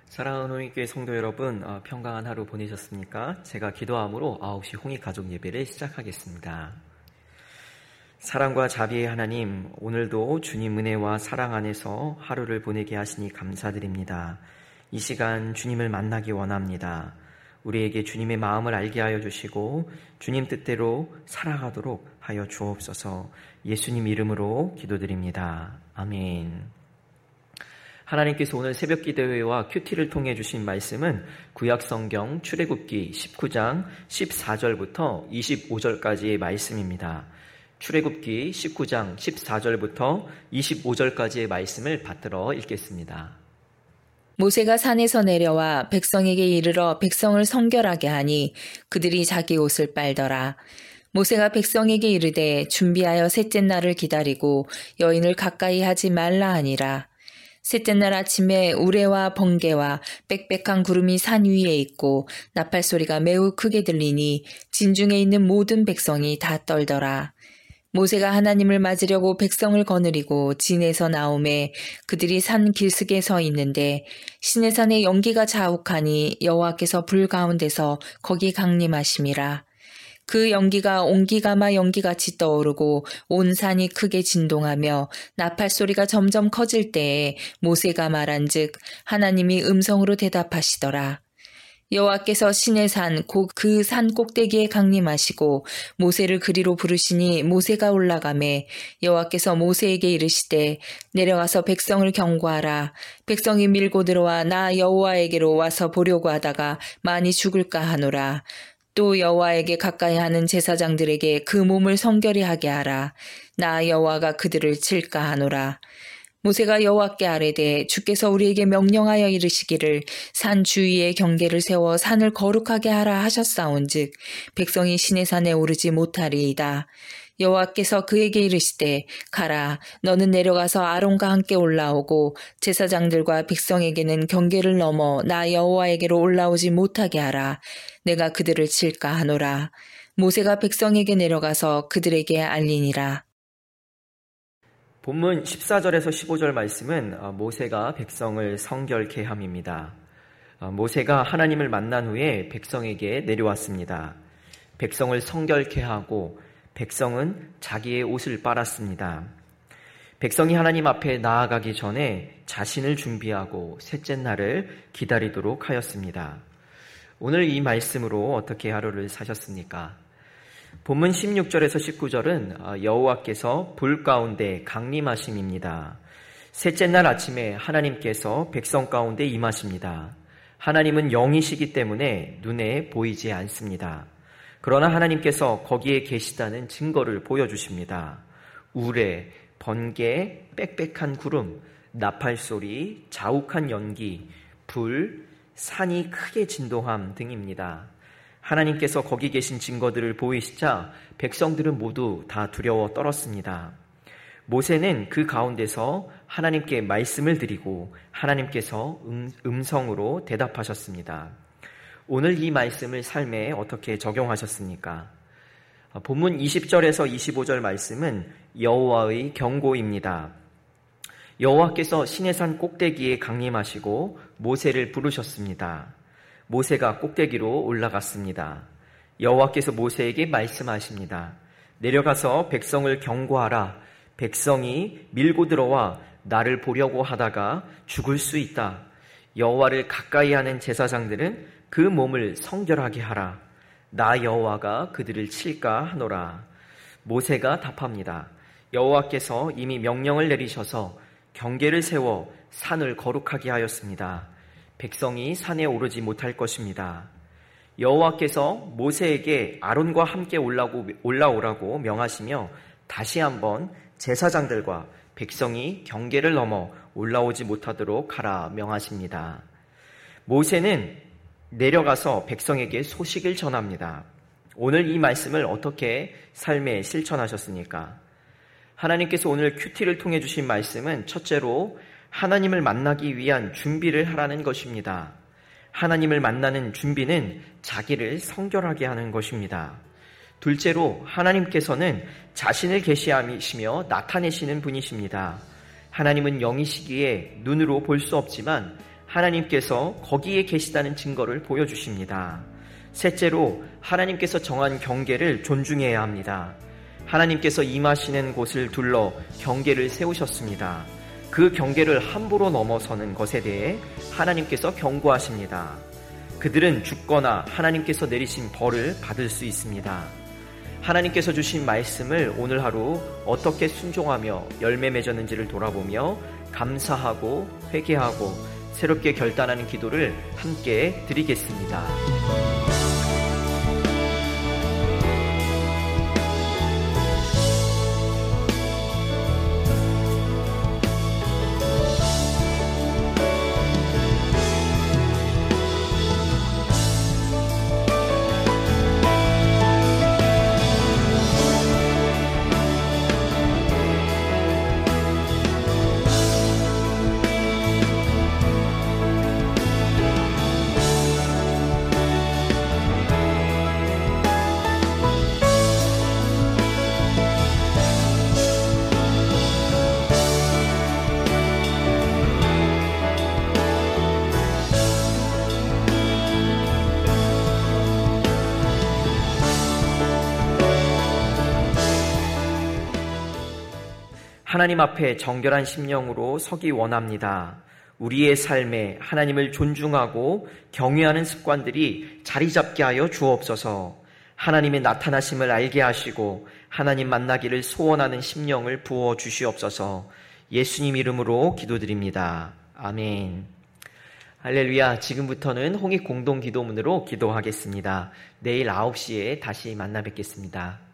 사랑하는 홍익교회 성도 여러분, 평강한 하루 보내셨습니까? 제가 기도함으로 9시 홍익 가족 예배를 시작하겠습니다. 사랑과 자비의 하나님, 오늘도 주님 은혜와 사랑 안에서 하루를 보내게 하시니 감사드립니다. 이 시간 주님을 만나기 원합니다. 우리에게 주님의 마음을 알게 하여 주시고 주님 뜻대로 살아가도록 하여 주옵소서. 예수님 이름으로 기도드립니다. 아멘. 하나님께서 오늘 새벽 기도회와 큐티를 통해 주신 말씀은 구약성경 출애굽기 19장 14절부터 25절까지의 말씀입니다. 출애굽기 19장 14절부터 25절까지의 말씀을 받들어 읽겠습니다. 모세가 산에서 내려와 백성에게 이르러 백성을 성결하게 하니 그들이 자기 옷을 빨더라. 모세가 백성에게 이르되 준비하여 셋째 날을 기다리고 여인을 가까이 하지 말라 하니라. 셋째 날 아침에 우레와 번개와 빽빽한 구름이 산 위에 있고 나팔 소리가 매우 크게 들리니 진중에 있는 모든 백성이 다 떨더라. 모세가 하나님을 맞으려고 백성을 거느리고 진에서 나오매 그들이 산 길석에 서 있는데 시내산에 연기가 자욱하니 여호와께서 불 가운데서 거기 강림하심이라. 그 연기가 옹기가마 연기같이 떠오르고 온 산이 크게 진동하며 나팔 소리가 점점 커질 때에 모세가 말한즉 하나님이 음성으로 대답하시더라. 여호와께서 시내산 곧 그 산 꼭대기에 강림하시고 모세를 그리로 부르시니 모세가 올라가매 여호와께서 모세에게 이르시되 내려가서 백성을 경고하라. 백성이 밀고 들어와 나 여호와에게로 와서 보려고 하다가 많이 죽을까 하노라. 또 여호와에게 가까이 하는 제사장들에게 그 몸을 성결히 하게 하라. 나 여호와가 그들을 칠까 하노라. 모세가 여호와께 아뢰되 주께서 우리에게 명령하여 이르시기를 산 주위에 경계를 세워 산을 거룩하게 하라 하셨사온즉 백성이 시내산에 오르지 못하리이다. 여호와께서 그에게 이르시되 가라. 너는 내려가서 아론과 함께 올라오고 제사장들과 백성에게는 경계를 넘어 나 여호와에게로 올라오지 못하게 하라. 내가 그들을 칠까 하노라. 모세가 백성에게 내려가서 그들에게 알리니라. 본문 14절에서 15절 말씀은 모세가 백성을 성결케 함입니다. 모세가 하나님을 만난 후에 백성에게 내려왔습니다. 백성을 성결케 하고 백성은 자기의 옷을 빨았습니다. 백성이 하나님 앞에 나아가기 전에 자신을 준비하고 셋째 날을 기다리도록 하였습니다. 오늘 이 말씀으로 어떻게 하루를 사셨습니까? 본문 16절에서 19절은 여호와께서 불 가운데 강림하심입니다. 셋째 날 아침에 하나님께서 백성 가운데 임하십니다. 하나님은 영이시기 때문에 눈에 보이지 않습니다. 그러나 하나님께서 거기에 계시다는 증거를 보여주십니다. 우레, 번개, 빽빽한 구름, 나팔 소리, 자욱한 연기, 불, 산이 크게 진동함 등입니다. 하나님께서 거기 계신 증거들을 보이시자 백성들은 모두 다 두려워 떨었습니다. 모세는 그 가운데서 하나님께 말씀을 드리고 하나님께서 음성으로 대답하셨습니다. 오늘 이 말씀을 삶에 어떻게 적용하셨습니까? 본문 20절에서 25절 말씀은 여호와의 경고입니다. 여호와께서 시내산 꼭대기에 강림하시고 모세를 부르셨습니다. 모세가 꼭대기로 올라갔습니다. 여호와께서 모세에게 말씀하십니다. 내려가서 백성을 경고하라. 백성이 밀고 들어와 나를 보려고 하다가 죽을 수 있다. 여호와를 가까이 하는 제사장들은 그 몸을 성결하게 하라. 나 여호와가 그들을 칠까 하노라. 모세가 답합니다. 여호와께서 이미 명령을 내리셔서 경계를 세워 산을 거룩하게 하였습니다. 백성이 산에 오르지 못할 것입니다. 여호와께서 모세에게 아론과 함께 올라오라고 명하시며 다시 한번 제사장들과 백성이 경계를 넘어 올라오지 못하도록 하라 명하십니다. 모세는 내려가서 백성에게 소식을 전합니다. 오늘 이 말씀을 어떻게 삶에 실천하셨습니까? 하나님께서 오늘 큐티를 통해 주신 말씀은 첫째로 하나님을 만나기 위한 준비를 하라는 것입니다. 하나님을 만나는 준비는 자기를 성결하게 하는 것입니다. 둘째로 하나님께서는 자신을 계시하시며 나타내시는 분이십니다. 하나님은 영이시기에 눈으로 볼 수 없지만 하나님께서 거기에 계시다는 증거를 보여주십니다. 셋째로 하나님께서 정한 경계를 존중해야 합니다. 하나님께서 임하시는 곳을 둘러 경계를 세우셨습니다. 그 경계를 함부로 넘어서는 것에 대해 하나님께서 경고하십니다. 그들은 죽거나 하나님께서 내리신 벌을 받을 수 있습니다. 하나님께서 주신 말씀을 오늘 하루 어떻게 순종하며 열매 맺었는지를 돌아보며 감사하고 회개하고 새롭게 결단하는 기도를 함께 드리겠습니다. 하나님 앞에 정결한 심령으로 서기 원합니다. 우리의 삶에 하나님을 존중하고 경외하는 습관들이 자리 잡게 하여 주옵소서. 하나님의 나타나심을 알게 하시고 하나님 만나기를 소원하는 심령을 부어 주시옵소서. 예수님 이름으로 기도드립니다. 아멘. 할렐루야. 지금부터는 홍익 공동기도문으로 기도하겠습니다. 내일 9시에 다시 만나 뵙겠습니다.